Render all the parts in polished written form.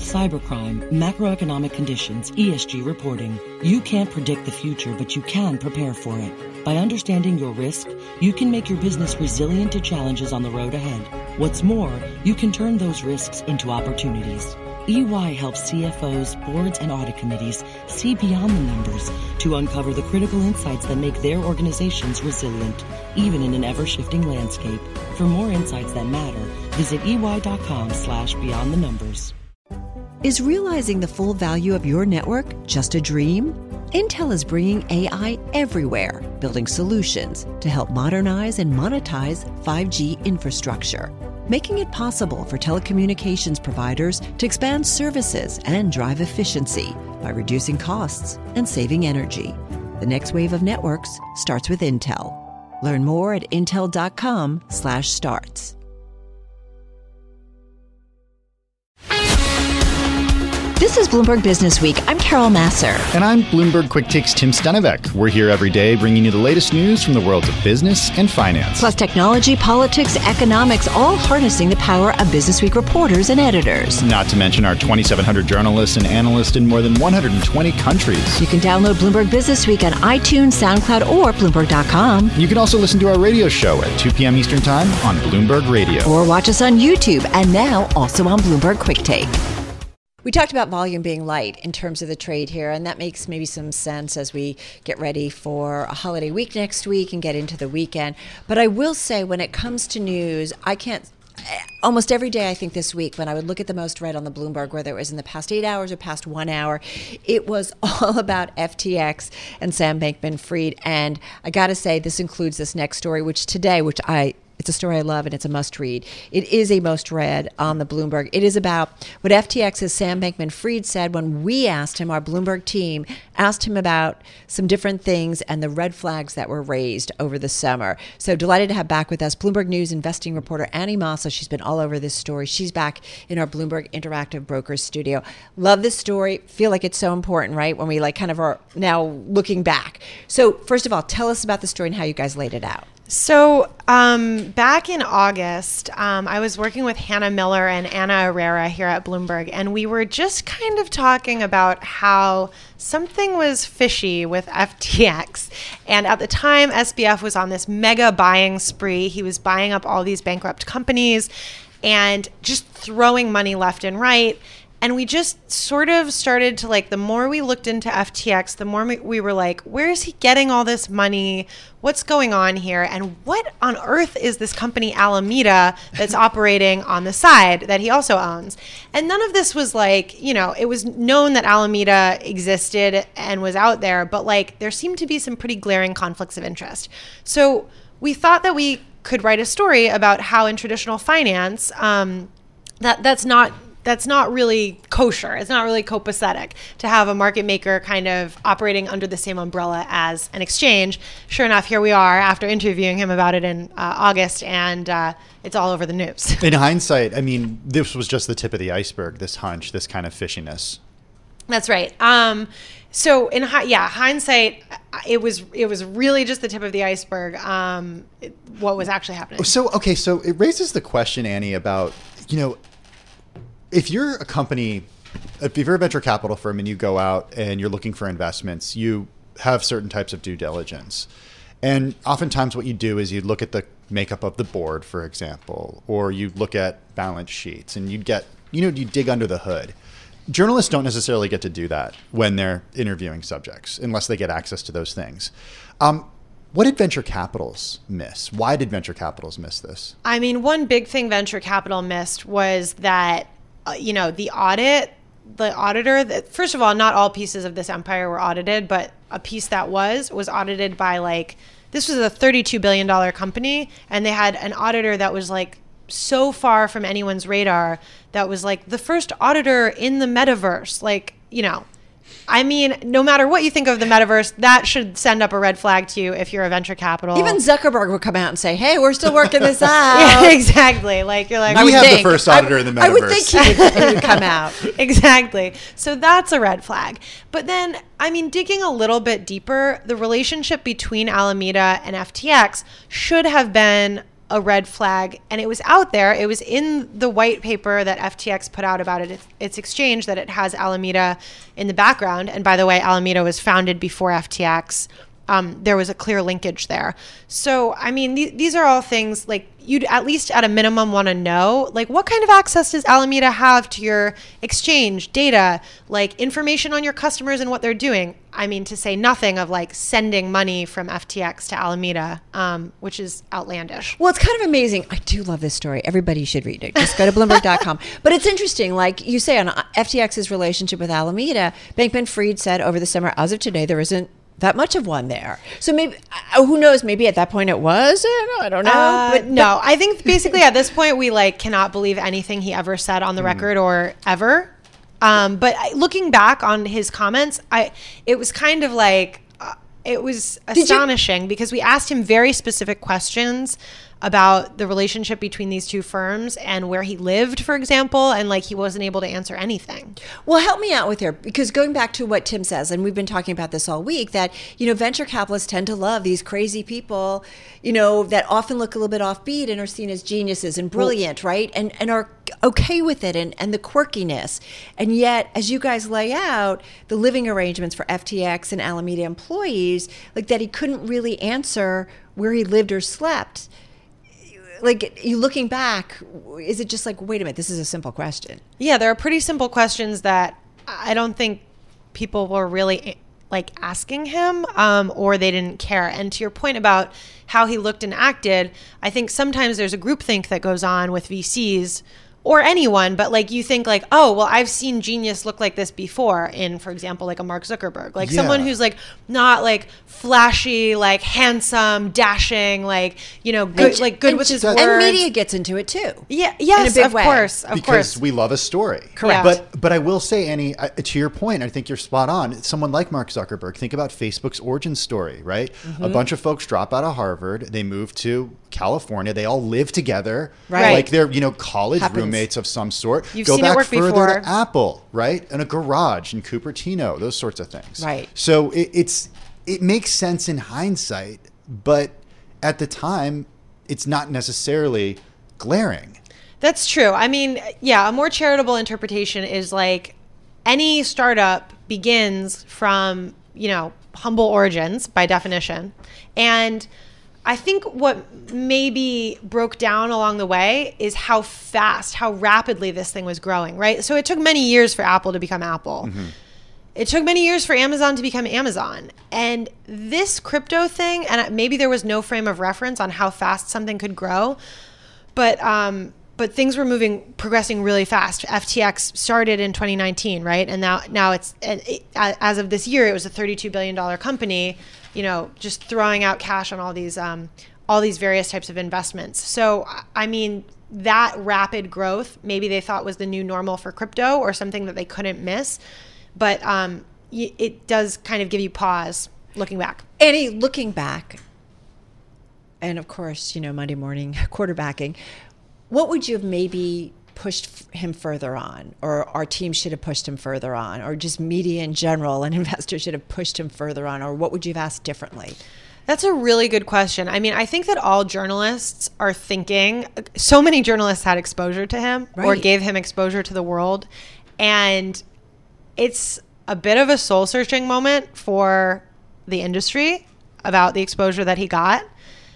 cybercrime, macroeconomic conditions, ESG reporting. You can't predict the future, but you can prepare for it. By understanding your risk, you can make your business resilient to challenges on the road ahead. What's more, you can turn those risks into opportunities. EY helps CFOs, boards, and audit committees see beyond the numbers to uncover the critical insights that make their organizations resilient, even in an ever-shifting landscape. For more insights that matter, visit ey.com/beyond the numbers. Is realizing the full value of your network just a dream? Intel is bringing AI everywhere, building solutions to help modernize and monetize 5G infrastructure, making it possible for telecommunications providers to expand services and drive efficiency by reducing costs and saving energy. The next wave of networks starts with Intel. Learn more at intel.com/starts. This is Bloomberg Business Week. I'm Carol Massar. And I'm Bloomberg Quick Takes Tim Stenivek. We're here every day bringing you the latest news from the worlds of business and finance. Plus technology, politics, economics, all harnessing the power of Business Week reporters and editors. Not to mention our 2,700 journalists and analysts in more than 120 countries. You can download Bloomberg Business Week on iTunes, SoundCloud, or Bloomberg.com. You can also listen to our radio show at 2 p.m. Eastern Time on Bloomberg Radio. Or watch us on YouTube and now also on Bloomberg Quick Take. We talked about volume being light in terms of the trade here, and that makes maybe some sense as we get ready for a holiday week next week and get into the weekend. But I will say, when it comes to news, almost every day, I think this week, when I would look at the most read on the Bloomberg, whether it was in the past 8 hours or past 1 hour, it was all about FTX and Sam Bankman-Fried. And I got to say, this includes this next story, it's a story I love, and it's a must-read. It is a must-read on the Bloomberg. It is about what FTX's Sam Bankman-Fried said when we asked him, our Bloomberg team, asked him about some different things and the red flags that were raised over the summer. So delighted to have back with us Bloomberg News investing reporter Annie Massa. She's been all over this story. She's back in our Bloomberg Interactive Brokers studio. Love this story. Feel like it's so important, right, when we kind of are now looking back. So first of all, tell us about the story and how you guys laid it out. So back in August, I was working with Hannah Miller and Anna Herrera here at Bloomberg, and we were just kind of talking about how something was fishy with FTX. And at the time, SBF was on this mega buying spree. He was buying up all these bankrupt companies and just throwing money left and right. And we just sort of started to the more we looked into FTX, the more we were like, where is he getting all this money? What's going on here? And what on earth is this company Alameda that's operating on the side that he also owns? And none of this was it was known that Alameda existed and was out there, but there seemed to be some pretty glaring conflicts of interest. So we thought that we could write a story about how in traditional finance, that's not really kosher. It's not really copacetic to have a market maker kind of operating under the same umbrella as an exchange. Sure enough, here we are after interviewing him about it in August, and it's all over the news. In hindsight, this was just the tip of the iceberg, this hunch, this kind of fishiness. That's right. So in hindsight, it was really just the tip of the iceberg, what was actually happening. So it raises the question, Annie, about, if you're a company, if you're a venture capital firm and you go out and you're looking for investments, you have certain types of due diligence. And oftentimes what you do is you look at the makeup of the board, for example, or you look at balance sheets and you dig under the hood. Journalists don't necessarily get to do that when they're interviewing subjects unless they get access to those things. What did venture capitals miss? Why did venture capitals miss this? One big thing venture capital missed was that the auditor, first of all, not all pieces of this empire were audited, but a piece that was audited by this was a $32 billion company, and they had an auditor that was so far from anyone's radar, that was the first auditor in the metaverse. No matter what you think of the metaverse, that should send up a red flag to you if you're a venture capital. Even Zuckerberg would come out and say, hey, we're still working this out. Yeah, exactly. You're like, we have the first auditor in the metaverse. I would think he would come out. Exactly. So that's a red flag. But then, digging a little bit deeper, the relationship between Alameda and FTX should have been a red flag, and it was out there. It was in the white paper that FTX put out about its exchange, that it has Alameda in the background. And by the way, Alameda was founded before FTX. There was a clear linkage there. So, I mean, these are all things like you'd at least at a minimum want to know, like, what kind of access does Alameda have to your exchange data, like information on your customers and what they're doing? I mean, to say nothing of like sending money from FTX to Alameda, which is outlandish. Well, it's kind of amazing. I do love this story. Everybody should read it. Just go to Bloomberg.com. But it's interesting, like you say, on FTX's relationship with Alameda, Bankman-Fried said over the summer, as of today, there isn't that much of one there. So maybe, who knows, maybe at that point it was, I don't know. But no, I think basically at this point we like cannot believe anything he ever said on the record or ever. But looking back on his comments, it was kind of like, it was astonishing because we asked him very specific questions about the relationship between these two firms and where he lived, for example, and like he wasn't able to answer anything. Well, help me out with here, because going back to what Tim says, and we've been talking about this all week, that, you know, venture capitalists tend to love these crazy people, you know, that often look a little bit offbeat and are seen as geniuses and brilliant, right? And are okay with it and the quirkiness. And yet, as you guys lay out, the living arrangements for FTX and Alameda employees, like that he couldn't really answer where he lived or slept. Like, you looking back, is it just like, wait a minute, this is a simple question? Yeah, there are pretty simple questions that I don't think people were really like asking him, or they didn't care. And to your point about how he looked and acted, I think sometimes there's a groupthink that goes on with VCs or anyone, but like you think like, oh, well, I've seen genius look like this before in, for example, like a Mark Zuckerberg, like someone who's like not like flashy, like handsome, dashing, like, you know, good, like good with his words. And media gets into it too. Yeah, yes, in a big way. Course, because we love a story. Correct. Yeah. But I will say, Annie, to your point, I think you're spot on. Someone like Mark Zuckerberg, think about Facebook's origin story, right? A bunch of folks drop out of Harvard, they move to California, they all live together, right? Like they're, you know, college roommates of some sort. You've Go seen it back work further before. to Apple, right? In a garage in Cupertino, those sorts of things. Right. So it makes sense in hindsight, but at the time, it's not necessarily glaring. That's true. I mean, yeah, a more charitable interpretation is like any startup begins from, you know, humble origins by definition. And I think what maybe broke down along the way is how fast, how rapidly this thing was growing, right? So it took many years for Apple to become Apple. Mm-hmm. It took many years for Amazon to become Amazon. And this crypto thing, and maybe there was no frame of reference on how fast something could grow, but things were progressing really fast. FTX started in 2019, right? And now it's as of this year, it was a $32 billion company, you know, just throwing out cash on all these various types of investments. So, I mean, that rapid growth, maybe they thought was the new normal for crypto or something that they couldn't miss. But it does kind of give you pause looking back. Annie, looking back, and of course, you know, Monday morning quarterbacking, what would you have maybe pushed him further on, or our team should have pushed him further on, or just media in general and investors should have pushed him further on, or what would you have asked differently? That's a really good question. I mean, I think that all journalists are thinking, so many journalists had exposure to him or gave him exposure to the world. And it's a bit of a soul searching moment for the industry about the exposure that he got.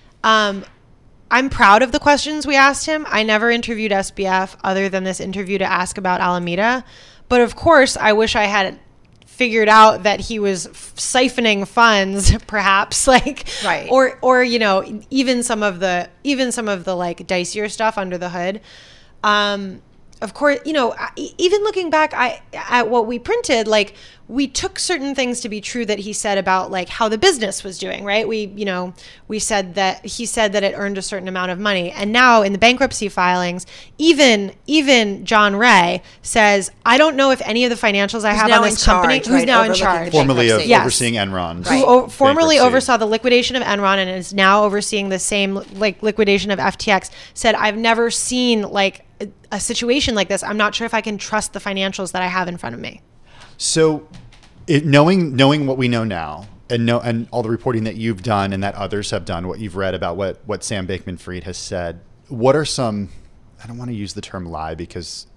I'm proud of the questions we asked him. I never interviewed SBF other than this interview to ask about Alameda. But of course, I wish I had figured out that he was siphoning funds, perhaps, like, right. or you know, even some of the like dicier stuff under the hood. Of course, you know, even looking back at what we printed, like, we took certain things to be true that he said about like how the business was doing, right? We said that he said that it earned a certain amount of money. And now in the bankruptcy filings, even John Ray says, I don't know if any of the financials I have on this company, who's now in charge. Formerly of Yes. overseeing Enron. Right. Who formerly oversaw the liquidation of Enron and is now overseeing the same like liquidation of FTX, said, I've never seen like a situation like this. I'm not sure if I can trust the financials that I have in front of me. So knowing what we know now, and all the reporting that you've done and that others have done, what you've read about what Sam Bankman-Fried has said, what are some, I don't want to use the term lie because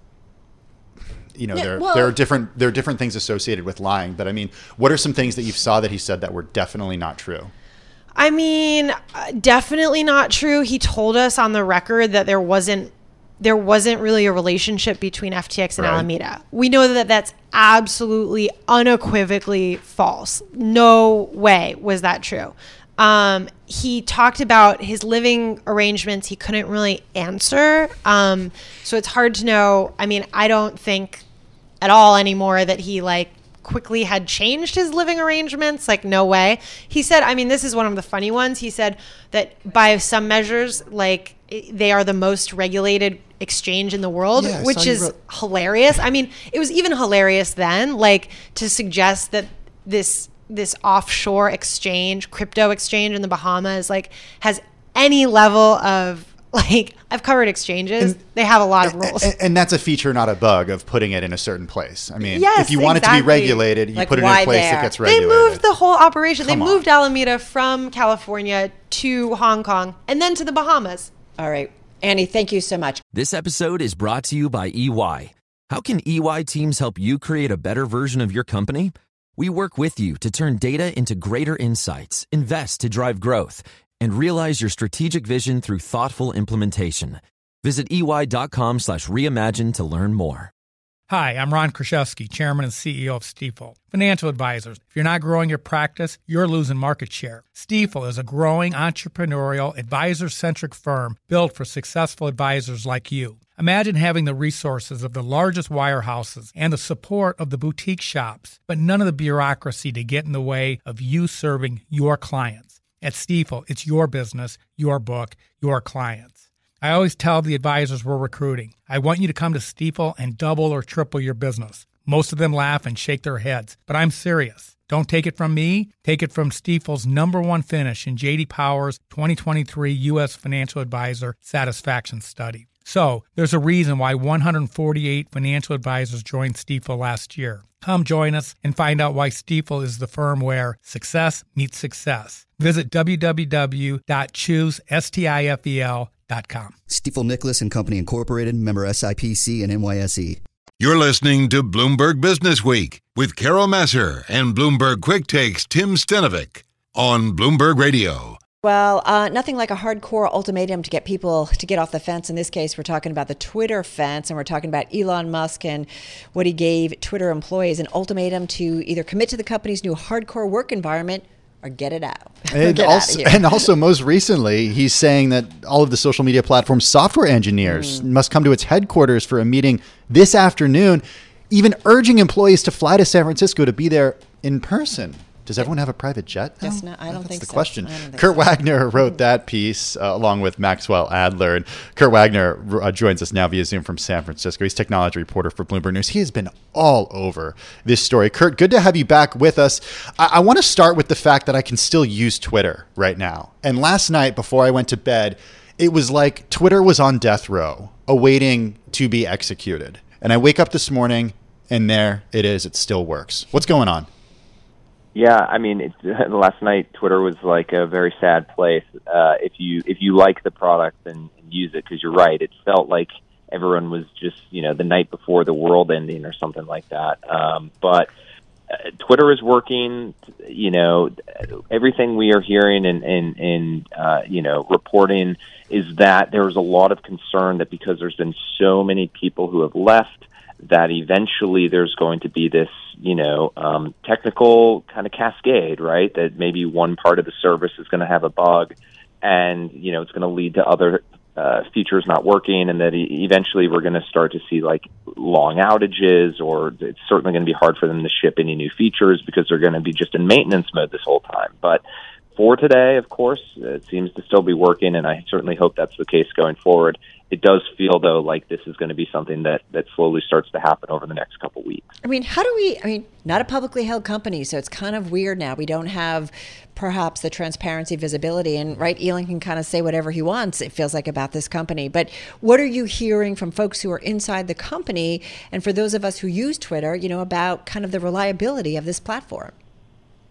there are different things associated with lying, but I mean, what are some things that you saw that he said that were definitely not true? I mean, definitely not true. He told us on the record that there wasn't really a relationship between FTX and Alameda. We know that that's absolutely unequivocally false. No way was that true. He talked about his living arrangements. He couldn't really answer. So it's hard to know. I mean, I don't think at all anymore that he quickly had changed his living arrangements. No way. He said, I mean, this is one of the funny ones. He said that by some measures, they are the most regulated exchange in the world, which is hilarious. I mean, it was even hilarious then, to suggest that this offshore exchange, crypto exchange in the Bahamas, has any level of I've covered exchanges. They have a lot of rules. And that's a feature, not a bug, of putting it in a certain place. I mean, yes, if you want it to be regulated, you put it in a place that gets regulated. They moved the whole operation. They moved Alameda from California to Hong Kong and then to the Bahamas. All right. Annie, thank you so much. This episode is brought to you by EY. How can EY teams help you create a better version of your company? We work with you to turn data into greater insights, invest to drive growth, and realize your strategic vision through thoughtful implementation. Visit EY.com/reimagine to learn more. Hi, I'm Ron Kraszewski, Chairman and CEO of Stifel. Financial advisors, if you're not growing your practice, you're losing market share. Stifel is a growing entrepreneurial, advisor-centric firm built for successful advisors like you. Imagine having the resources of the largest wirehouses and the support of the boutique shops, but none of the bureaucracy to get in the way of you serving your clients. At Stifel, it's your business, your book, your clients. I always tell the advisors we're recruiting, I want you to come to Stifel and double or triple your business. Most of them laugh and shake their heads, but I'm serious. Don't take it from me. Take it from Stifel's #1 finish in J.D. Power's 2023 U.S. Financial Advisor Satisfaction Study. So there's a reason why 148 financial advisors joined Stifel last year. Come join us and find out why Stifel is the firm where success meets success. Visit www.choosestifel.com. Stifel Nicholas and Company Incorporated, member SIPC and NYSE. You're listening to Bloomberg Business Week with Carol Massar and Bloomberg Quick Takes Tim Stenovic on Bloomberg Radio. Well, nothing like a hardcore ultimatum to get people to get off the fence. In this case, we're talking about the Twitter fence, and we're talking about Elon Musk and what he gave Twitter employees, an ultimatum to either commit to the company's new hardcore work environment or get it out. And also, most recently, he's saying that all of the social media platform software engineers must come to its headquarters for a meeting this afternoon, even urging employees to fly to San Francisco to be there in person. Does everyone have a private jet? Yes, no, I don't think so. That's the question. Kurt Wagner wrote that piece along with Maxwell Adler. And Kurt Wagner joins us now via Zoom from San Francisco. He's technology reporter for Bloomberg News. He has been all over this story. Kurt, good to have you back with us. I want to start with the fact that I can still use Twitter right now. And last night before I went to bed, it was like Twitter was on death row, awaiting to be executed. And I wake up this morning and there it is. It still works. What's going on? Yeah, I mean, last night Twitter was like a very sad place. If you like the product and use it, because you're right, it felt like everyone was just the night before the world ending or something like that. But Twitter is working. Everything we are hearing and reporting is that there was a lot of concern that because there's been so many people who have left, that eventually there's going to be this, technical kind of cascade, right? That maybe one part of the service is going to have a bug and, it's going to lead to other features not working, and that eventually we're going to start to see long outages, or it's certainly going to be hard for them to ship any new features because they're going to be just in maintenance mode this whole time. But for today, of course, it seems to still be working, and I certainly hope that's the case going forward. It does feel, though, like this is going to be something that slowly starts to happen over the next couple of weeks. I mean, not a publicly held company, so it's kind of weird now. We don't have perhaps the transparency, visibility, and Elon can kind of say whatever he wants, it feels like, about this company. But what are you hearing from folks who are inside the company, and for those of us who use Twitter, about kind of the reliability of this platform?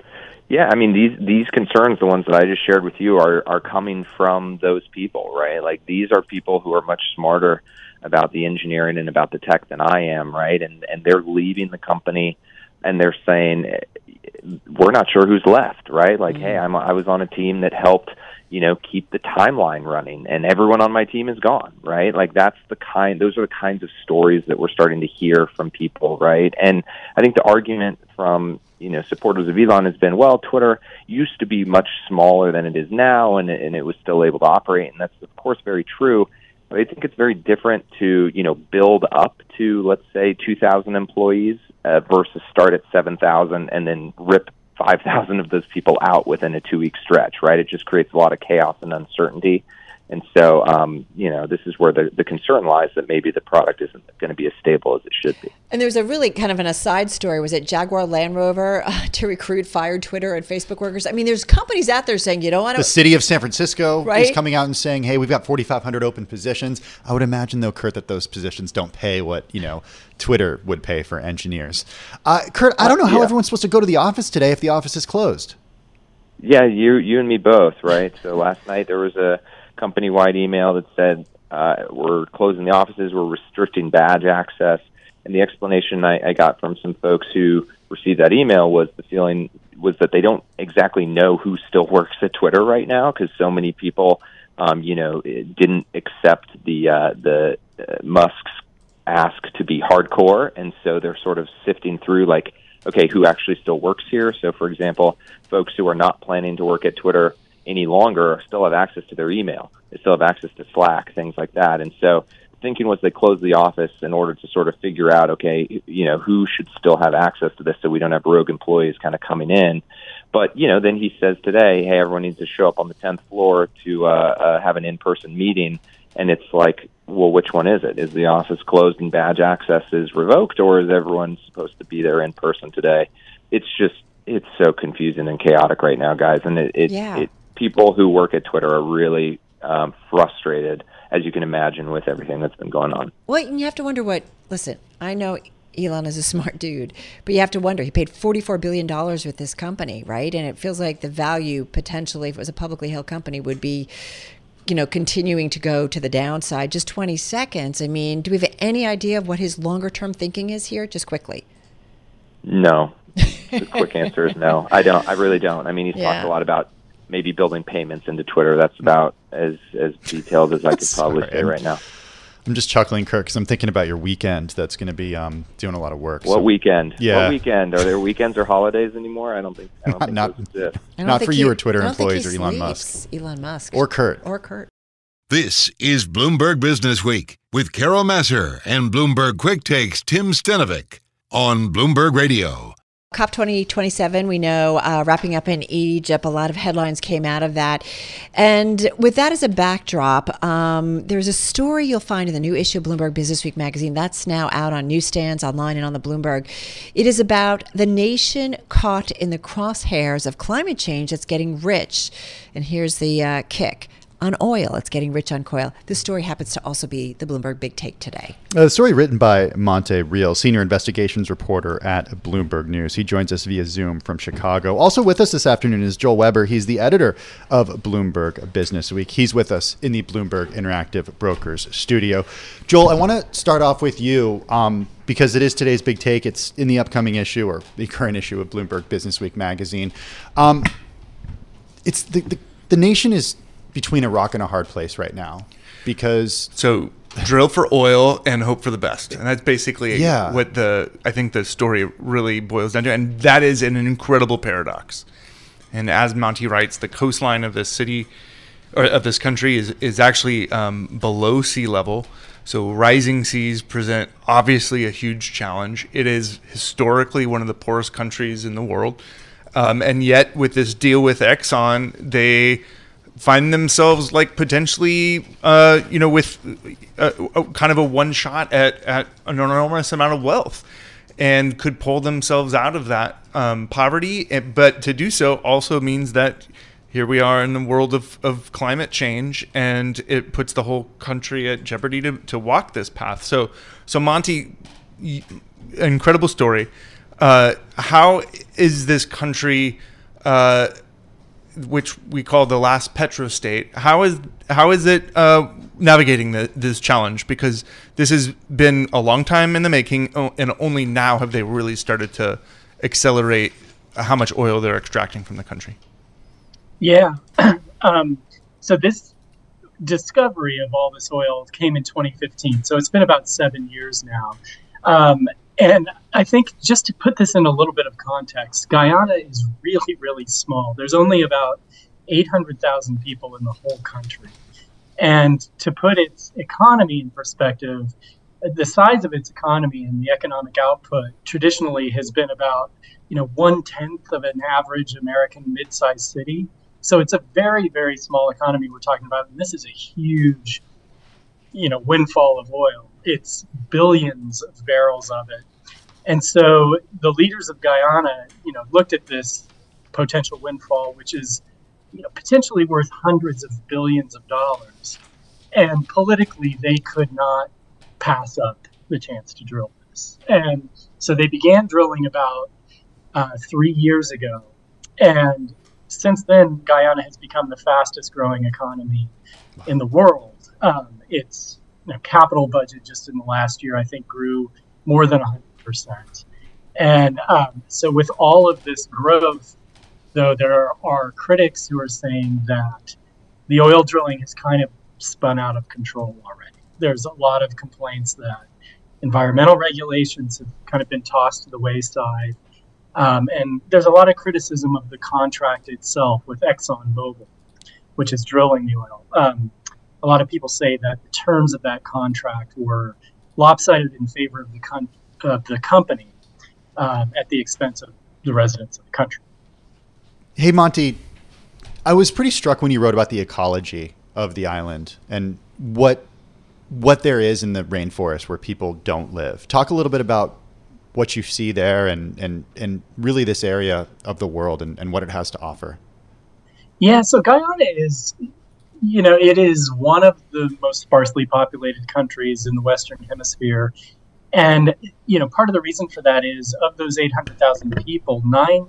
Yeah, I mean, these concerns, the ones that I just shared with you, are coming from those people, right? Like, these are people who are much smarter about the engineering and about the tech than I am, right? And they're leaving the company, and they're saying, we're not sure who's left, right? Like, hey, I was on a team that helped, keep the timeline running, and everyone on my team is gone, right? Like, those are the kinds of stories that we're starting to hear from people, right? And I think the argument from supporters of Elon has been, well, Twitter used to be much smaller than it is now, and it was still able to operate, and that's of course very true. But I think it's very different to build up to, let's say, 2,000 employees versus start at 7,000 and then rip 5,000 of those people out within a 2-week stretch, right? It just creates a lot of chaos and uncertainty. And so, this is where the concern lies, that maybe the product isn't going to be as stable as it should be. And there's a really kind of an aside story. Was it Jaguar Land Rover to recruit fired Twitter and Facebook workers? I mean, there's companies out there saying, the city of San Francisco right? is coming out and saying, hey, we've got 4,500 open positions. I would imagine, though, Kurt, that those positions don't pay what, Twitter would pay for engineers. Kurt, I don't know how everyone's supposed to go to the office today if the office is closed. Yeah, you and me both, right? So last night there was a company-wide email that said, we're closing the offices, we're restricting badge access. And the explanation I got from some folks who received that email was the feeling was that they don't exactly know who still works at Twitter right now, because so many people, didn't accept the Musk's ask to be hardcore. And so they're sort of sifting through, like, okay, who actually still works here? So, for example, folks who are not planning to work at Twitter any longer still have access to their email. They still have access to Slack, things like that. And so thinking was they closed the office in order to sort of figure out, okay, who should still have access to this so we don't have rogue employees kind of coming in. But, then he says today, hey, everyone needs to show up on the 10th floor to have an in-person meeting. And it's like, well, which one is it? Is the office closed and badge access is revoked, or is everyone supposed to be there in person today? It's so confusing and chaotic right now, guys. And people who work at Twitter are really frustrated, as you can imagine, with everything that's been going on. Well, and you have to wonder listen, I know Elon is a smart dude, but you have to wonder, he paid $44 billion with this company, right? And it feels like the value potentially, if it was a publicly held company, would be, continuing to go to the downside. Just 20 seconds. I mean, do we have any idea of what his longer term thinking is here? Just quickly. No. The quick answer is no. I don't. I really don't. I mean, he's talked a lot about maybe building payments into Twitter. That's about as detailed as I could probably say right now. I'm just chuckling, Kirk, because I'm thinking about your weekend that's going to be doing a lot of work. What weekend? Yeah. What weekend? Are there weekends or holidays anymore? I don't think those exist. Not for you or Twitter employees or Elon Musk. Elon Musk. Or Kurt. This is Bloomberg Business Week with Carol Messer and Bloomberg Quick Takes Tim Stenovic on Bloomberg Radio. COP 2027, we know, wrapping up in Egypt. A lot of headlines came out of that. And with that as a backdrop, there's a story you'll find in the new issue of Bloomberg Business Week magazine. That's now out on newsstands, online, and on the Bloomberg. It is about the nation caught in the crosshairs of climate change that's getting rich. And here's the kick. On oil. It's getting rich on oil. This story happens to also be the Bloomberg Big Take today. The story written by Monte Reel, senior investigations reporter at Bloomberg News. He joins us via Zoom from Chicago. Also with us this afternoon is Joel Weber. He's the editor of Bloomberg Business Week. He's with us in the Bloomberg Interactive Brokers studio. Joel, I want to start off with you because it is today's Big Take. It's in the upcoming issue or the current issue of Bloomberg Business Week magazine. It's the nation is between a rock and a hard place right now because drill for oil and hope for the best, and that's basically what I think the story really boils down to, and that is an incredible paradox. And as Monty writes, the coastline of this city or of this country is actually below sea level, so rising seas present obviously a huge challenge. It is historically one of the poorest countries in the world, and yet with this deal with Exxon, they find themselves like potentially, with kind of a one shot at an enormous amount of wealth, and could pull themselves out of that poverty. But to do so also means that here we are in the world of climate change, and it puts the whole country at jeopardy to walk this path. So Monty, incredible story. How is this country which we call the last petrostate. How is it navigating this challenge? Because this has been a long time in the making, and only now have they really started to accelerate how much oil they're extracting from the country. Yeah. So this discovery of all this oil came in 2015. So it's been about 7 years now. And I think just to put this in a little bit of context, Guyana is really, really small. There's only about 800,000 people in the whole country. And to put its economy in perspective, the size of its economy and the economic output traditionally has been about, 1/10 of an average American mid-sized city. So it's a very, very small economy we're talking about. And this is a huge, windfall of oil. It's billions of barrels of it. And so the leaders of Guyana, looked at this potential windfall, which is, potentially worth hundreds of billions of dollars. And politically, they could not pass up the chance to drill this. And so they began drilling about 3 years ago. And since then, Guyana has become the fastest growing economy in the world. Its capital budget just in the last year, I think, grew more than 100%. And so with all of this growth, though, there are critics who are saying that the oil drilling has kind of spun out of control already. There's a lot of complaints that environmental regulations have kind of been tossed to the wayside. And there's a lot of criticism of the contract itself with ExxonMobil, which is drilling the oil. A lot of people say that the terms of that contract were lopsided in favor of the company at the expense of the residents of the country. Hey, Monty, I was pretty struck when you wrote about the ecology of the island and what there is in the rainforest where people don't live. Talk a little bit about what you see there and really this area of the world and what it has to offer. Yeah, so Guyana is, it is one of the most sparsely populated countries in the Western Hemisphere. And, part of the reason for that is of those 800,000 people,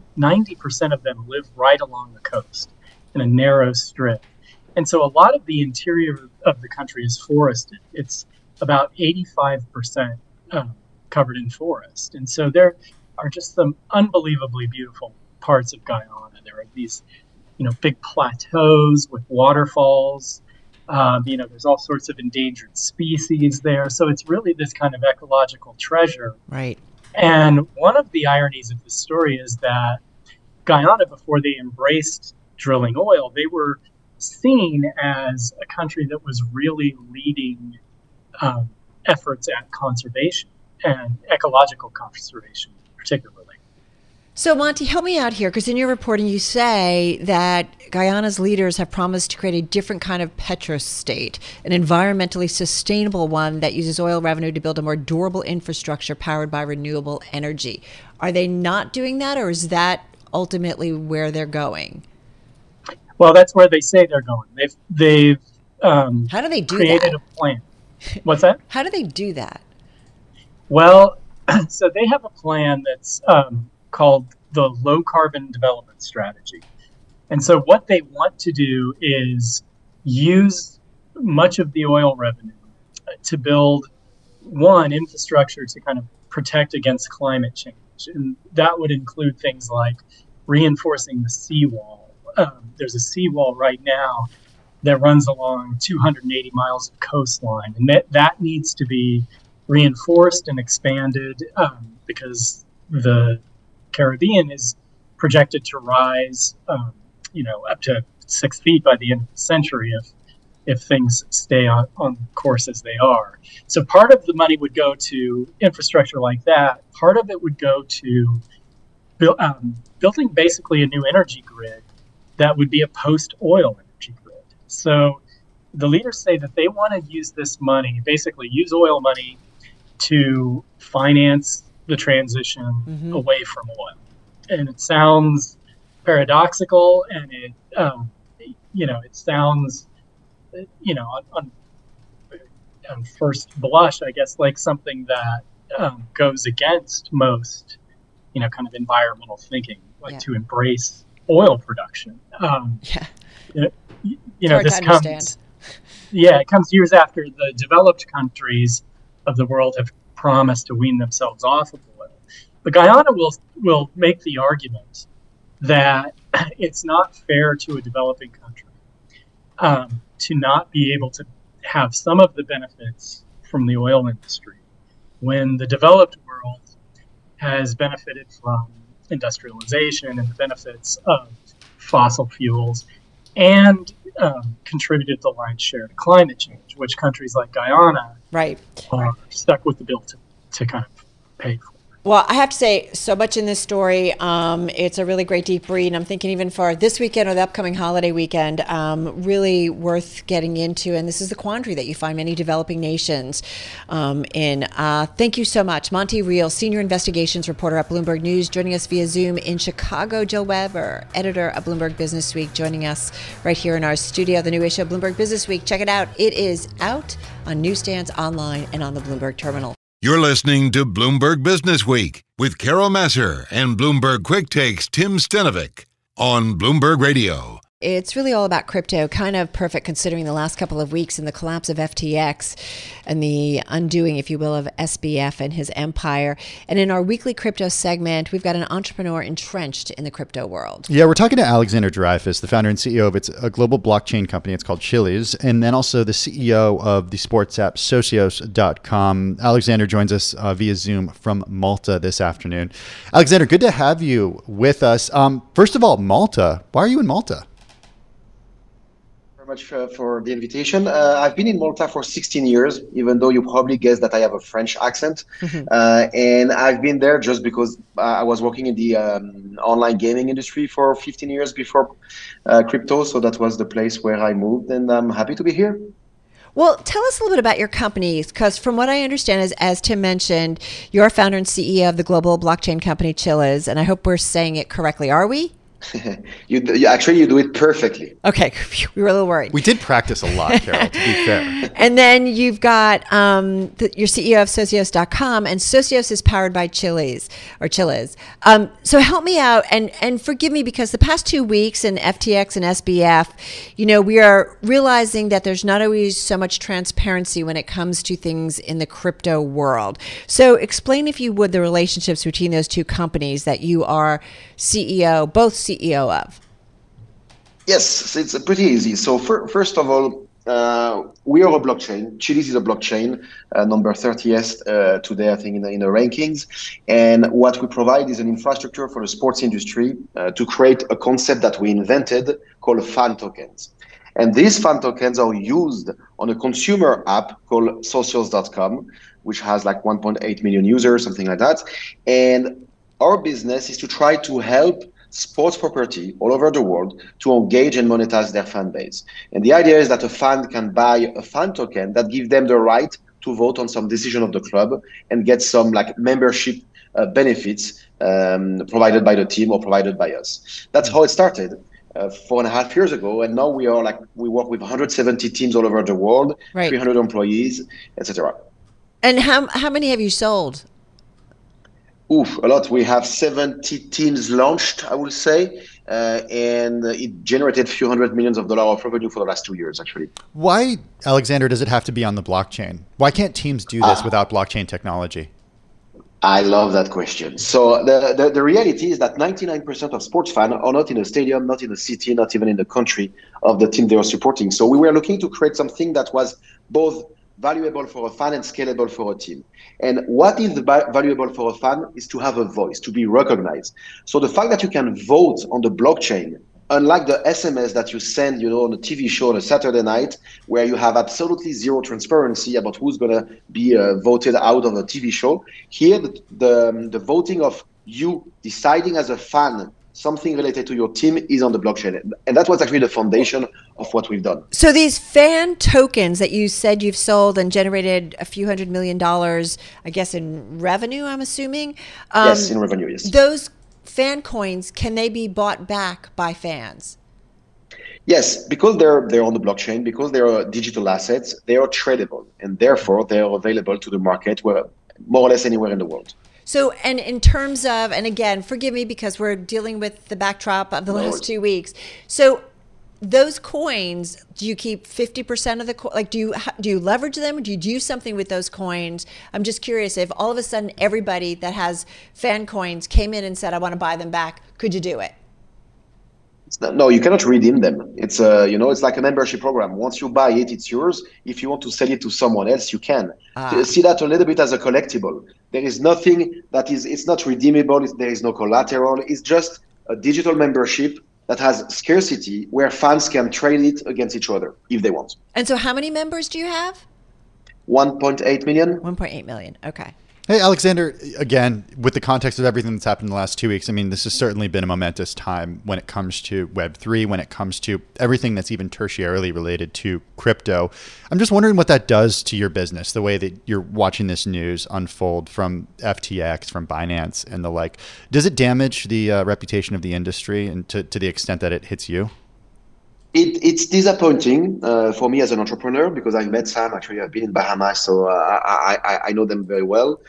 90% of them live right along the coast in a narrow strip. And so a lot of the interior of the country is forested. It's about 85% covered in forest. And so there are just some unbelievably beautiful parts of Guyana. There are these, big plateaus with waterfalls. There's all sorts of endangered species there. So it's really this kind of ecological treasure. Right. And one of the ironies of this story is that Guyana, before they embraced drilling oil, they were seen as a country that was really leading efforts at conservation and ecological conservation particularly. So, Monty, help me out here, because in your reporting you say that Guyana's leaders have promised to create a different kind of petrostate, an environmentally sustainable one that uses oil revenue to build a more durable infrastructure powered by renewable energy. Are they not doing that, or is that ultimately where they're going? Well, that's where they say they're going. They've How do they do created that? a plan. What's that? How do they do that? Well, so they have a plan that's called the Low Carbon Development Strategy. And so what they want to do is use much of the oil revenue to build, one, infrastructure to kind of protect against climate change. And that would include things like reinforcing the seawall. There's a seawall right now that runs along 280 miles of coastline. And that needs to be reinforced and expanded because the Caribbean is projected to rise, up to 6 feet by the end of the century if things stay on course as they are. So part of the money would go to infrastructure like that. Part of it would go to building basically a new energy grid that would be a post-oil energy grid. So the leaders say that they want to use this money, basically use oil money to finance the transition away from oil. And it sounds paradoxical, and it sounds, on first blush, I guess, like something that goes against most, kind of environmental thinking, to embrace oil production. This comes. Yeah, it comes years after the developed countries of the world have promised to wean themselves off of oil. But Guyana will make the argument that it's not fair to a developing country to not be able to have some of the benefits from the oil industry when the developed world has benefited from industrialization and the benefits of fossil fuels and contributed the lion's share to climate change, which countries like Guyana are stuck with the bill to kind of pay for. Well, I have to say, so much in this story. It's a really great deep read. And I'm thinking even for this weekend or the upcoming holiday weekend, really worth getting into. And this is the quandary that you find many developing nations in. Thank you so much. Monty Reel, Senior Investigations Reporter at Bloomberg News, joining us via Zoom in Chicago. Jill Weber, Editor of Bloomberg Business Week, joining us right here in our studio. The new issue of Bloomberg Business Week. Check it out. It is out on newsstands, online, and on the Bloomberg Terminal. You're listening to Bloomberg Business Week with Carol Massar and Bloomberg Quick Takes Tim Stenovic on Bloomberg Radio. It's really all about crypto, kind of perfect considering the last couple of weeks and the collapse of FTX and the undoing, if you will, of SBF and his empire. And in our weekly crypto segment, we've got an entrepreneur entrenched in the crypto world. Yeah, we're talking to Alexander Dreyfus, the founder and CEO of a global blockchain company. It's called Chiliz, and then also the CEO of the sports app Socios.com. Alexander joins us via Zoom from Malta this afternoon. Alexander, good to have you with us. First of all, Malta. Why are you in Malta? Much for the invitation. I've been in Malta for 16 years, even though you probably guessed that I have a French accent. And I've been there just because I was working in the online gaming industry for 15 years before crypto. So that was the place where I moved, and I'm happy to be here. Well, tell us a little bit about your company, because from what I understand is, as Tim mentioned, you're a founder and CEO of the global blockchain company Chiliz, and I hope we're saying it correctly. Are we? You do it perfectly. Okay, we were a little worried. We did practice a lot, Carol, to be fair. And then you've got your CEO of Socios.com, and Socios is powered by Chiliz. So help me out and forgive me, because the past 2 weeks in FTX and SBF, we are realizing that there's not always so much transparency when it comes to things in the crypto world. So explain, if you would, the relationships between those two companies that you are both CEO of. Yes, it's pretty easy. So first of all, we are a blockchain. Chiliz is a blockchain, number 30th today, I think, in the rankings. And what we provide is an infrastructure for the sports industry to create a concept that we invented called fan tokens. And these fan tokens are used on a consumer app called Socios.com, which has like 1.8 million users, something like that. And our business is to try to help sports property all over the world to engage and monetize their fan base. And the idea is that a fan can buy a fan token that gives them the right to vote on some decision of the club and get some like membership benefits provided by the team or provided by us. That's how it started 4.5 years ago. And now we work with 170 teams all over the world, 300 employees, etc. And how many have you sold? A lot. We have 70 teams launched, I will say, and it generated a few $100 million of revenue for the last 2 years, actually. Why, Alexander, does it have to be on the blockchain? Why can't teams do this without blockchain technology? I love that question. So the reality is that 99% of sports fans are not in a stadium, not in a city, not even in the country of the team they are supporting. So we were looking to create something that was both valuable for a fan and scalable for a team. And what is valuable for a fan is to have a voice, to be recognized. So the fact that you can vote on the blockchain, unlike the SMS that you send, on a TV show on a Saturday night, where you have absolutely zero transparency about who's going to be voted out of a TV show, here the voting of you deciding as a fan something related to your team is on the blockchain. And that was actually the foundation of what we've done. So these fan tokens that you said you've sold and generated a few $100 million, I guess, in revenue, I'm assuming? Yes, in revenue, yes. Those fan coins, can they be bought back by fans? Yes, because they're on the blockchain, because they are digital assets, they are tradable, and therefore they are available to the market where more or less anywhere in the world. So, and in terms of, and again, forgive me because we're dealing with the backdrop of the last 2 weeks. So those coins, do you keep 50% of the like? Do you leverage them? Do you do something with those coins? I'm just curious if all of a sudden everybody that has fan coins came in and said, "I want to buy them back." Could you do it? No, you cannot redeem them. It's it's like a membership program. Once you buy it, it's yours. If you want to sell it to someone else, you can. See that a little bit as a collectible. There is nothing it's not redeemable. There is no collateral. It's just a digital membership that has scarcity where fans can trade it against each other if they want. And so how many members do you have? 1.8 million. 1.8 million. Okay. Hey, Alexander, again, with the context of everything that's happened in the last 2 weeks, I mean, this has certainly been a momentous time when it comes to Web3, when it comes to everything that's even tertiarily related to crypto. I'm just wondering what that does to your business, the way that you're watching this news unfold from FTX, from Binance and the like. Does it damage the reputation of the industry and to the extent that it hits you? It's disappointing for me as an entrepreneur because I met Sam. Actually, I've been in Bahamas, so I know them very well.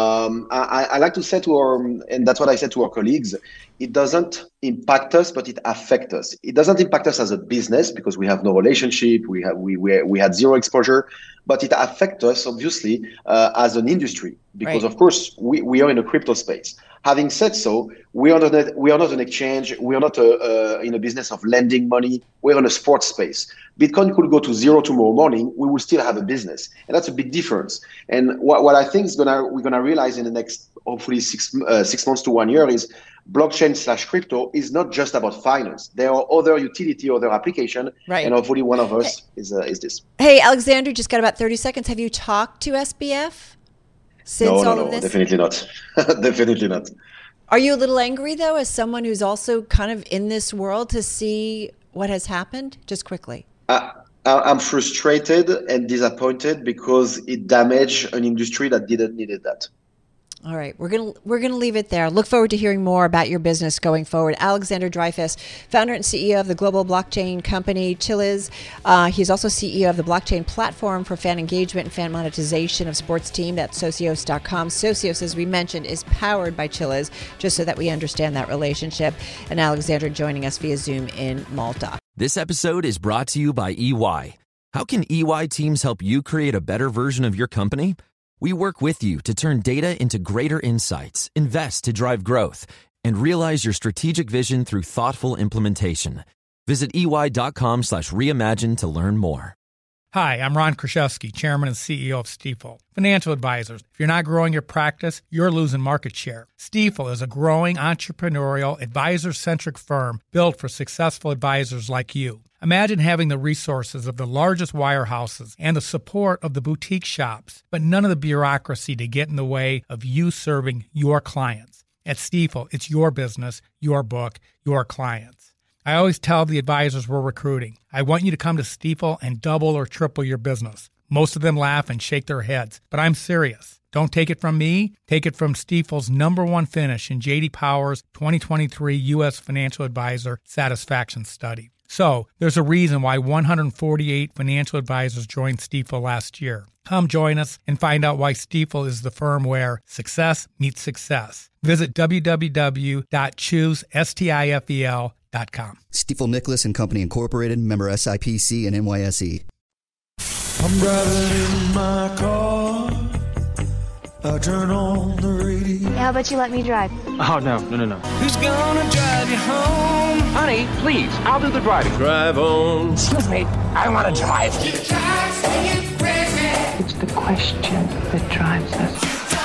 I like to say and that's what I said to our colleagues, it doesn't impact us, but it affects us. It doesn't impact us as a business because we have no relationship, we had zero exposure, but it affects us obviously as an industry because of course we are in a crypto space. Having said so, we are not an exchange. We are not in a business of lending money. We're in a sports space. Bitcoin could go to zero tomorrow morning. We will still have a business, and that's a big difference. And what I think we're gonna realize in the next hopefully 6 months to 1 year is blockchain/crypto is not just about finance. There are other utility, other application, and hopefully one of us is this. Hey, Alexander, just got about 30 seconds. Have you talked to SBF? No, definitely not. Definitely not. Are you a little angry, though, as someone who's also kind of in this world to see what has happened? Just quickly. I'm frustrated and disappointed because it damaged an industry that didn't need that. All right, we're gonna leave it there. Look forward to hearing more about your business going forward. Alexander Dreyfus, founder and CEO of the global blockchain company Chiliz. He's also CEO of the blockchain platform for fan engagement and fan monetization of sports team. That's Socios.com. Socios, as we mentioned, is powered by Chiliz, just so that we understand that relationship. And Alexander joining us via Zoom in Malta. This episode is brought to you by EY. How can EY teams help you create a better version of your company? We work with you to turn data into greater insights, invest to drive growth, and realize your strategic vision through thoughtful implementation. Visit ey.com/reimagine to learn more. Hi, I'm Ron Kraszewski, Chairman and CEO of Stifel. Financial advisors, if you're not growing your practice, you're losing market share. Stifel is a growing entrepreneurial, advisor-centric firm built for successful advisors like you. Imagine having the resources of the largest wirehouses and the support of the boutique shops, but none of the bureaucracy to get in the way of you serving your clients. At Stifel, it's your business, your book, your clients. I always tell the advisors we're recruiting, I want you to come to Stifel and double or triple your business. Most of them laugh and shake their heads, but I'm serious. Don't take it from me. Take it from Stifel's #1 finish in J.D. Power's 2023 U.S. Financial Advisor Satisfaction Study. So there's a reason why 148 financial advisors joined Stifel last year. Come join us and find out why Stifel is the firm where success meets success. Visit www.choosestifel.com. Stifel Nicholas and Company Incorporated, member SIPC and NYSE. I'm driving in my car. I turn on the radio. How about you let me drive? Oh, no. Who's gonna drive you home? Honey, please, I'll do the driving. Drive on. Excuse me, I want to drive. It's the question that drives us.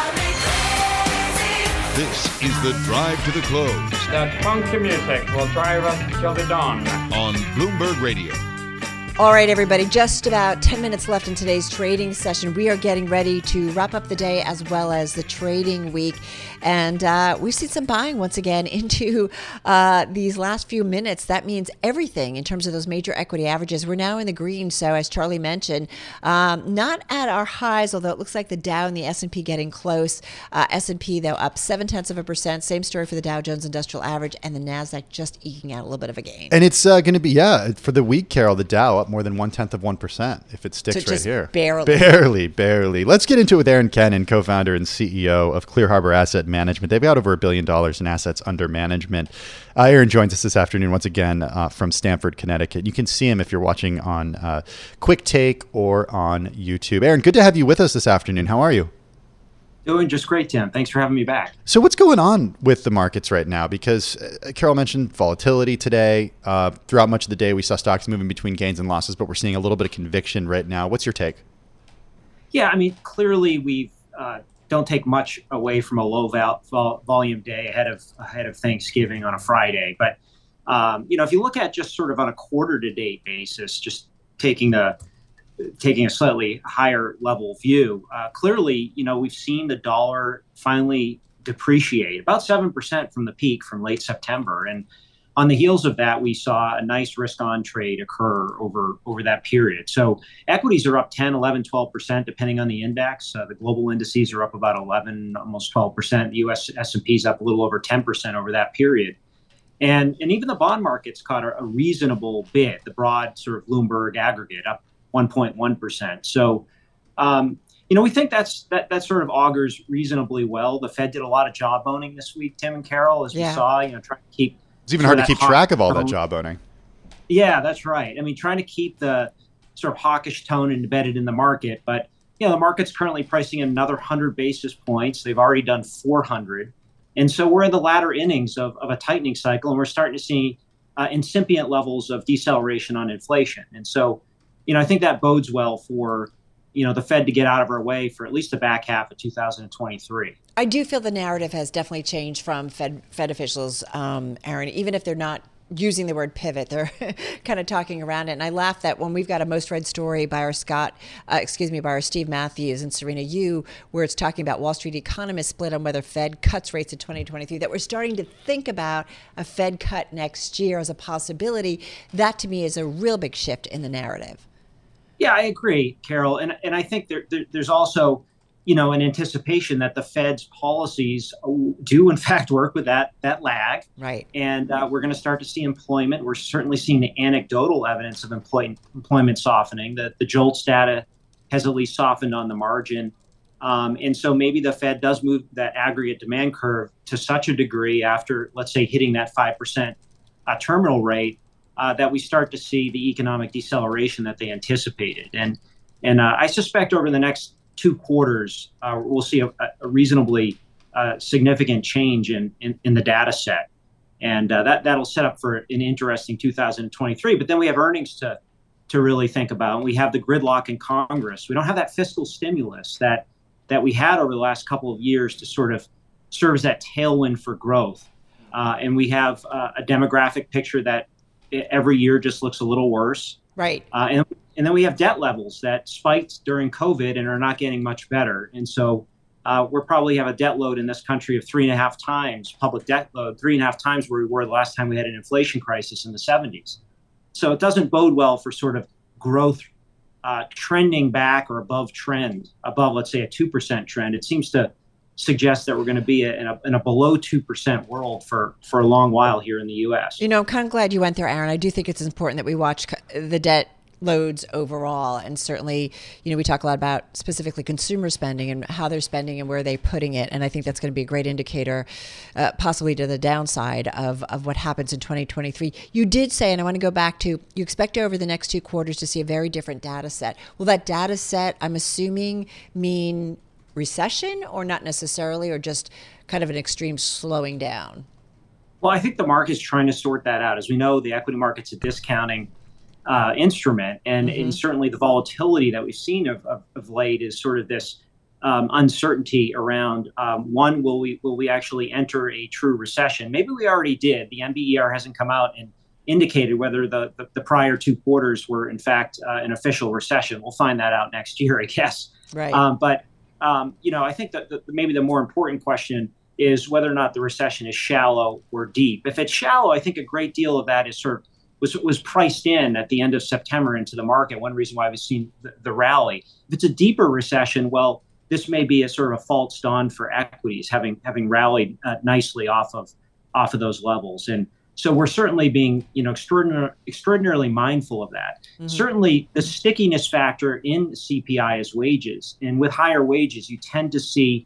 This is the Drive to the Close. That funky music will drive us till the dawn. On Bloomberg Radio. All right, everybody, just about 10 minutes left in today's trading session. We are getting ready to wrap up the day as well as the trading week. And we've seen some buying once again into these last few minutes. That means everything in terms of those major equity averages. We're now in the green. So as Charlie mentioned, not at our highs, although it looks like the Dow and the S&P getting close. S&P, though, up 0.7%. Same story for the Dow Jones Industrial Average, and the NASDAQ just eking out a little bit of a gain. And it's going to be, for the week, Carol, the Dow up up more than 0.1%, if it sticks So right here. Barely. Let's get into it with Aaron Kennan, co-founder and CEO of Clear Harbor Asset Management. They've got over $1 billion in assets under management. Aaron joins us this afternoon once again from Stamford, Connecticut. You can see him if you're watching on Quick Take or on YouTube. Aaron, good to have you with us this afternoon. How are you? Doing just great, Tim. Thanks for having me back. So what's going on with the markets right now? Because Carol mentioned volatility today. Throughout much of the day, we saw stocks moving between gains and losses, but we're seeing a little bit of conviction right now. What's your take? Yeah, I mean, clearly we don't take much away from a low volume day ahead of Thanksgiving on a Friday. But, if you look at just sort of on a quarter to date basis, just taking a slightly higher level view, clearly, we've seen the dollar finally depreciate about 7% from the peak from late September. And on the heels of that, we saw a nice risk on trade occur over that period. So equities are up 10, 11, 12%, depending on the index. The global indices are up about 11, almost 12%. The US S&P is up a little over 10% over that period. And even the bond markets caught a reasonable bid, the broad sort of Bloomberg aggregate up 1.1%. So, we think that sort of augurs reasonably well. The Fed did a lot of job owning this week, Tim and Carol, as we saw, trying to keep. It's even hard to keep track of all that job owning. Yeah, that's right. I mean, trying to keep the sort of hawkish tone embedded in the market. But, the market's currently pricing in another 100 basis points. They've already done 400. And so we're in the latter innings of a tightening cycle, and we're starting to see incipient levels of deceleration on inflation. And so, I think that bodes well for, the Fed to get out of our way for at least the back half of 2023. I do feel the narrative has definitely changed from Fed officials, Aaron, even if they're not using the word pivot, they're kind of talking around it. And I laugh that when we've got a most read story by our Steve Matthews and Serena Yu, where it's talking about Wall Street economists split on whether Fed cuts rates in 2023, that we're starting to think about a Fed cut next year as a possibility. That to me is a real big shift in the narrative. Yeah, I agree, Carol. And I think there's also, an anticipation that the Fed's policies do in fact work with that lag. Right. And we're going to start to see employment. We're certainly seeing the anecdotal evidence of employment softening. The JOLTS data has at least softened on the margin. And so maybe the Fed does move that aggregate demand curve to such a degree after, let's say, hitting that 5% terminal rate, that we start to see the economic deceleration that they anticipated. And I suspect over the next 2 quarters, we'll see a reasonably significant change in the data set. And that'll set up for an interesting 2023. But then we have earnings to really think about. And we have the gridlock in Congress. We don't have that fiscal stimulus that we had over the last couple of years to sort of serve as that tailwind for growth. And we have a demographic picture that every year just looks a little worse. Right. And then we have debt levels that spiked during COVID and are not getting much better. And so we're probably have a debt load in this country of 3.5 times, public debt load, 3.5 times where we were the last time we had an inflation crisis in the 70s. So it doesn't bode well for sort of growth trending back or above trend, above, let's say, a 2% trend. It seems to suggest that we're going to be in a below 2% world for a long while here in the U.S. I'm kind of glad you went there, Aaron. I do think it's important that we watch the debt loads overall. And certainly, we talk a lot about specifically consumer spending and how they're spending and where they're putting it. And I think that's going to be a great indicator, possibly to the downside of what happens in 2023. You did say, and I want to go back to, you expect over the next 2 quarters to see a very different data set. Will that data set, I'm assuming, mean recession or not necessarily, or just kind of an extreme slowing down? Well, I think the market's trying to sort that out. As we know, the equity market's a discounting instrument, and certainly the volatility that we've seen of late is sort of this uncertainty around one, will we actually enter a true recession? Maybe we already did. The NBER hasn't come out and indicated whether the prior 2 quarters were in fact an official recession. We'll find that out next year, I guess. Right. But I think that maybe the more important question is whether or not the recession is shallow or deep. If it's shallow, I think a great deal of that is sort of was priced in at the end of September into the market. One reason why we've seen the rally. If it's a deeper recession, well, this may be a sort of a false dawn for equities, having rallied nicely off of those levels. And So we're certainly being, extraordinarily mindful of that. Mm-hmm. Certainly, the stickiness factor in CPI is wages, and with higher wages, you tend to see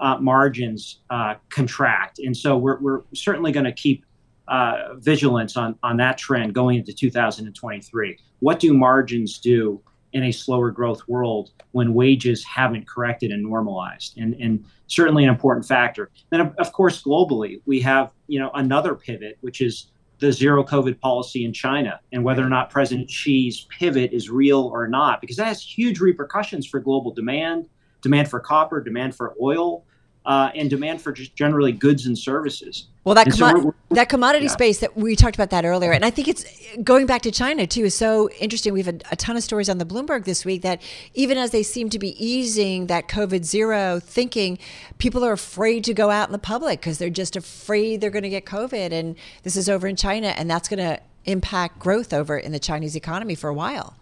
margins contract. And so we're certainly going to keep vigilance on that trend going into 2023. What do margins do in a slower growth world when wages haven't corrected and normalized? And certainly an important factor. Then, of course, globally, we have another pivot, which is the zero COVID policy in China, and whether or not President Xi's pivot is real or not, because that has huge repercussions for global demand for copper, demand for oil, and demand for just generally goods and services. Well, that commodity space that we talked about that earlier, and I think it's going back to China too is so interesting. We've had a ton of stories on the Bloomberg this week that even as they seem to be easing that COVID zero thinking, people are afraid to go out in the public because they're just afraid they're going to get COVID, and this is over in China, and that's going to impact growth over in the Chinese economy for a while.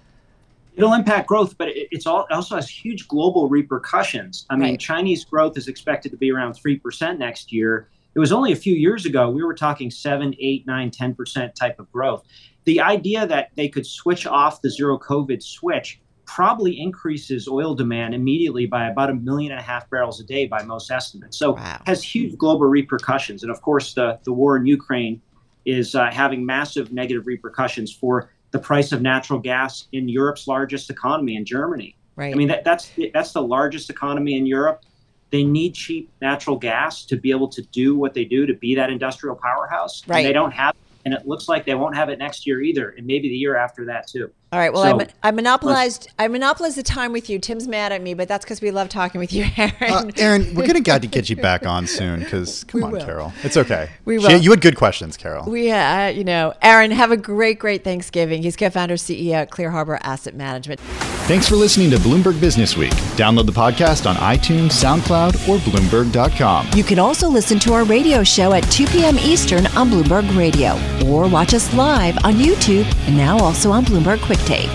It'll impact growth, but it also has huge global repercussions. I mean, Chinese growth is expected to be around 3% next year. It was only a few years ago, we were talking 7, 8, 9, 10% type of growth. The idea that they could switch off the zero COVID switch probably increases oil demand immediately by about 1.5 million barrels a day by most estimates. So has huge global repercussions. And of course, the war in Ukraine is having massive negative repercussions for the price of natural gas in Europe's largest economy, in Germany. Right. I mean, that's the largest economy in Europe. They need cheap natural gas to be able to do what they do, to be that industrial powerhouse. Right. And they don't have it, and it looks like they won't have it next year either, and maybe the year after that too. All right. Well, so, I monopolized the time with you. Tim's mad at me, but that's because we love talking with you, Aaron. Aaron, we're going to get you back on soon because, come on, Carol. It's okay. We will. You had good questions, Carol. Aaron, have a great Thanksgiving. He's co-founder, CEO at Clear Harbor Asset Management. Thanks for listening to Bloomberg Business Week. Download the podcast on iTunes, SoundCloud, or Bloomberg.com. You can also listen to our radio show at 2 p.m. Eastern on Bloomberg Radio, or watch us live on YouTube and now also on Bloomberg Quick Take.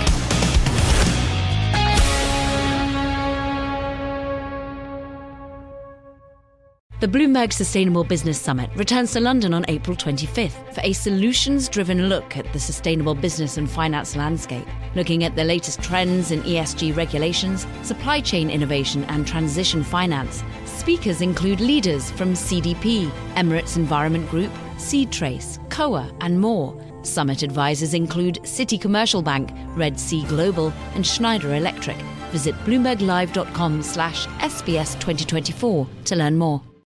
The Bloomberg Sustainable Business Summit returns to London on April 25th for a solutions-driven look at the sustainable business and finance landscape, looking at the latest trends in ESG regulations, supply chain innovation, and transition finance. Speakers include leaders from CDP, Emirates Environment Group, SeedTrace, COA, and more. Summit advisors include Citi Commercial Bank, Red Sea Global, and Schneider Electric. Visit bloomberglive.com/SBS2024 to learn more.